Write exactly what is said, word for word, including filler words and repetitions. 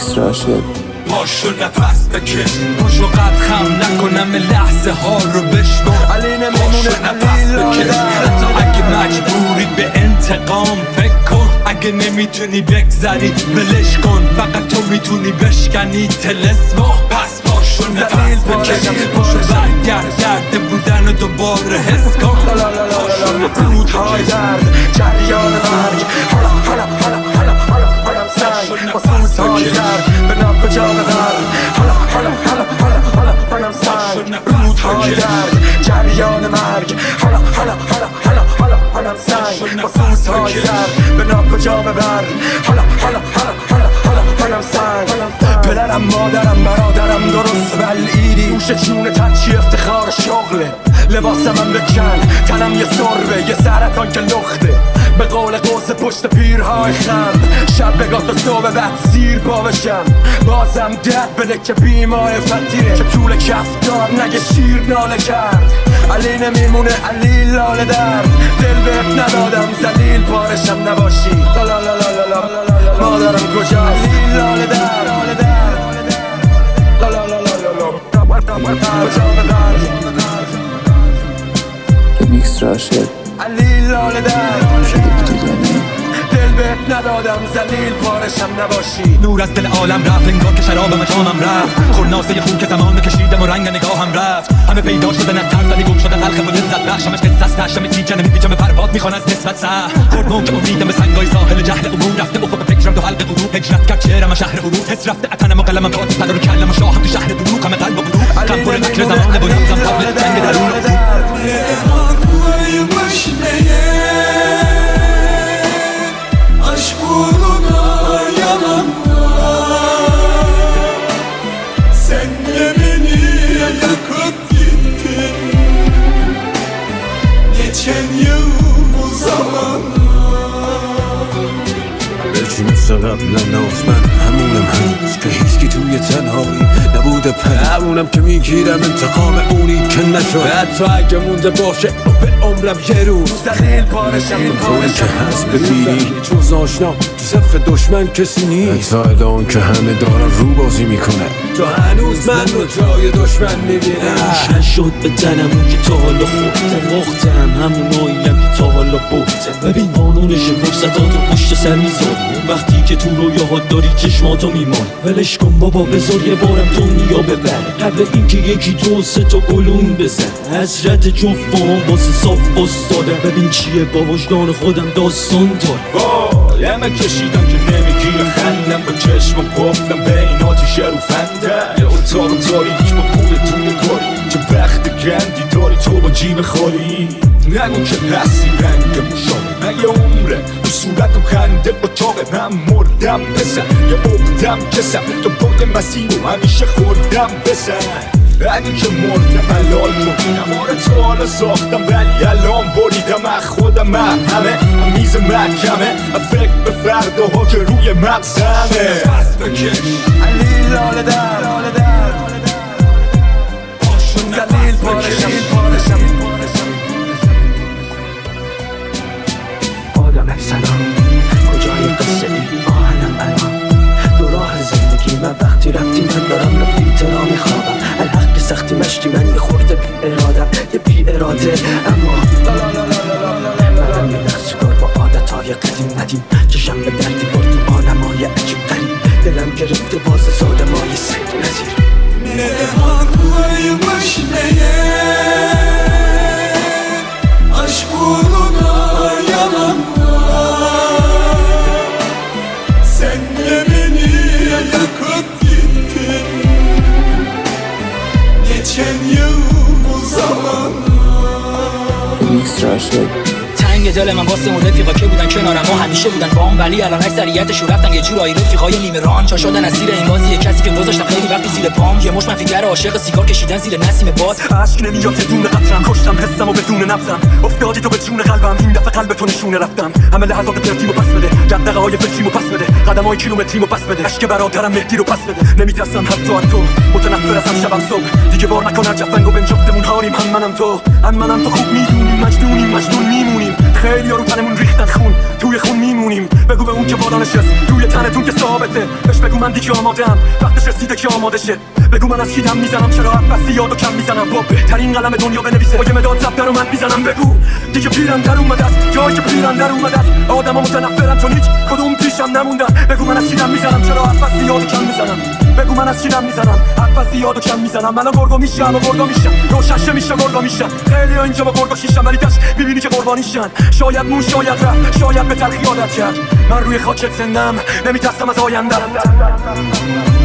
میکس راشد. پاشو نفس بکش، پاشو قد خم نکنم لحظه ها رو بشنو. پاشو نفس بکش، حتی اگه مجبوری به انتقام فکر کن. اگه نمیتونی بگذری ولش کن، فقط تو میتونی بشکنی طلسمو. پس پاشو نفس بکش، پاشو برگرد درد بودن و دوباره حس کن. رودهای درد، جریان مرگ، حالا حالا حالا حالا حالا حالم سنگ با سوزهای زرد به ناکجا ببر. حالا حالا حالا حالا حالا حالم سنگ، رودهای درد، جریان مرگ، حالا حالا حالا حالا حالا حالم سنگ با سوزهای زرد به ناکجا ببر. حالا حالا حالا حالا حالا حالم سنگ. پدرم مادرم برادرم درست بلعیدی، گوش جون تچی افتخار شغله. لباسم بکن تنم یه سربه، یه سرطان که لخته. به قول قوس پشت پیرهای خم، شب بگاه تا صبح بعد سیر پا بشم. بازم درد بده که بیمای فتیره، که طول کفتار نگه شیر ناله کرد. علی نمیمونه علی لاله درد، دل بهت ندادم زلیل پارشم نباشی. لالا لالا لالا مادرم کجا؟ علی لاله درد، لالا لالا لالا کجا بدرد؟ میکس راشد. علی لاله درد، کلیپ دیدنی دل بهت ندادم زلیل پارشم نباشی. نور از دل عالم رفت انگار که شراب مجامم رفت. خورناسه خون که زمان کشیدم و رنگ نگاهم رفت. همه پیدا شده نترس ولی گم شده تلخ و لذت بخشمش قصه است. هشتم تیجنه میپیچم پرواد میخوان از نسبت سه. خورد موج امیدم به سنگای ساحل جهل عموم رفته افق فکرم تو حلق غروب. هجرت کرد چهرم شهر غروب، حس رفته اتنم و قلمم کات پدر و کلم و شاهم تو شهر دروغ. همه قلب و غروب غم پر فکر زمانه و نمزم تابل جنگ درون. Aşk uğruna yalanlar, sen de beni yakıp gittin. Geçen yıl bu zamanlar. بچی مثل قبلا ناز من همونم هنوز که هیچکی توی تنهایی نبوده پنه. همونم که میگیرم انتقام اونی که نشد. حتی اگه مونده باشه به عمرم یه روز زلیل پارشم طوری که هست ببینی جز آشنا تو صف دشمن کسی نیست. حتی الان که همه دارن رو بازی میکنه تو هنوز من رو جای دشمن میبینم. نشد به تنم اون که تا حالا خورده وقتم، هموناییم که تا حالا برده. ببین قانونش فرصتاتو پشت سر میذاری، وقتی که تو رویاها داری چشماتو میمانی. ولش کن بابا بذار یه بارم دنیا ببره، قبل اینکه یکی دو سه تا گلون بزن. حضرت جفتم واسه صاف استاده، ببین چیه با وجدان خودم داستان داره. وای همه کشیدم که نمیگیره خندم، با چشمم گفتم به این آتیشه رو فنده. یه اتاق تاریک با پول توی کاری، چه وقت گندی داری تو با جیب خالی. نگو که هستی رنگ مشابه، من یه عمره تو صورتم خنده اتاقه. من مردم بزن یه عقدم کسم، تو بود مسیر و همیشه خوردم بزن. اگه که مردم حلال کن، نماره تو حالا ساختم ولی الان بریدم از خودم. من همه میز محکمه، فکر به فردا ها که روی مغزمه. دست بکش علی لاله درد، زلیل پارشم پارشم. آدم سلام کجای قصه ای آهنم الان؟ دو راه زندگی من وقتی رفتی من دارم رفیق را میخوابم. الحق که سختی مشتی من یه خورده بی ارادم، یه بی اراده. اما منم یه نقص کار با عادت های قدیم ندیم. چشم به دردی بردیم آدم های عجیب قریب. دلم گرفته باز سادم های سید نزیر. Ne haklıymış meğer, aşk uğruna yalanlar. Sen de beni yakıp gittin. Geçen yıl bu zamanlar. میکس راشد. تنگ دل من واسه اون رفیقا که بودن کنارم و همیشه بودن بام، ولی الان اکثریتشون رفتن یه جورایی رفیقای نیمه ران. چا شدن اسیر این بازی، یه کسی که گذاشتم خیلی وقتی زیر پام. یه مش منفیگر عاشق سیگار کشیدن زیر نسیم باد. عشق نمیاد یه دونه قطرم، کشتم حسم و بدون نبضم. افتادی تو به جون قلبم، این دفعه قلب تو نشونه رفتم. همه لحظات پرتیمو پس بده، دغدغه های فکریمو پس بده، قدمای کیلومتریمو پس بده. عشق برادرم مهدی رو پس بده، نمیترسم حتی از تو، متنفر ازم شبم صبح. دیگه بار نکن جفنگو بهم جفتمون هاریم، هم منم تو هم منم تو. خوب میدونیم مجنونیم مجنون میمونیم. خیلی ها رو تنمون ریختن خون، توی خون میمونیم. بگو به اون که بالا نشست توی تنتون که ثابته، بهش بگو من دیگه آمادم، وقتش رسیده که آماده شه. بگو من از کی دم میزنم، چرا حرف یاد و کم میزنم، با بهترین قلم دنیا بنویسه، با یه مداد زبده رو من میزنم. بگو دیگه پیرم در اومده است، جایی که پیرم در اومده است. آدما متنفرن چون هیچ کدوم پیشم نموندن. بگو من از کی دم میزنم، چرا حرف یاد و کم میزنم. بگو من از کی دم میزنم، حرف یاد و کم میزنم. من گرگا میشم و گرگا میشم، روششه میشه گرگا میشم. خیلی ها اینجا با گرگا شیشم، ولی داش میبینی که قربانیشن. شاید مون شاید رفت، شاید به تلخی عادت کرد. من روی خاکت زندم، نمیترسم از آیندم.